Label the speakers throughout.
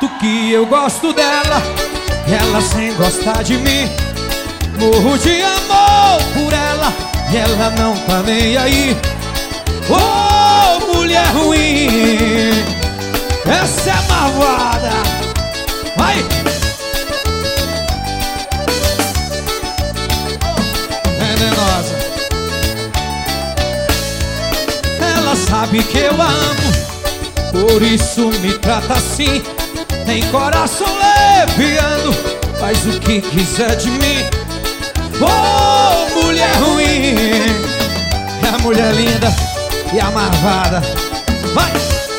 Speaker 1: tanto que eu gosto dela, ela sem gostar de mim. Morro de amor por ela e ela não tá nem aí. Oh, mulher ruim, essa é malvada. Vai! Venenosa. Ela sabe que eu amo, por isso me trata assim. Tem coração leviano, faz o que quiser de mim. Oh, mulher ruim, é a mulher linda e a malvada. Vai!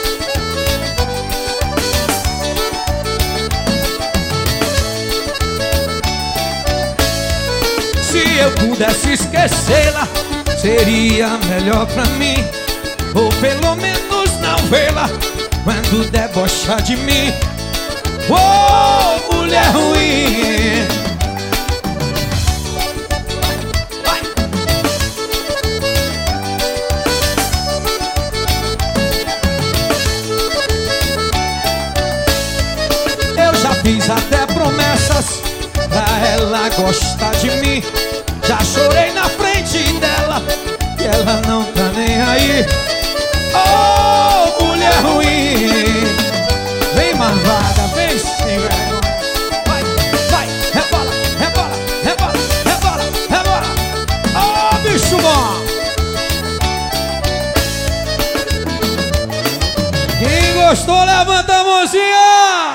Speaker 1: Se eu pudesse esquecê-la, seria melhor pra mim. Ou pelo menos não vê-la quando debochar de mim. Oh, mulher ruim. Vai. Eu já fiz até promessas pra ela gostar de mim. Já chorei na frente dela e ela não tá nem aí. Oh, mulher ruim, vem malvada, vem sem vergonha. Vai, vai, rebola, rebola, rebola, rebola, rebola. Oh, bicho bom. Quem gostou, levanta a mãozinha.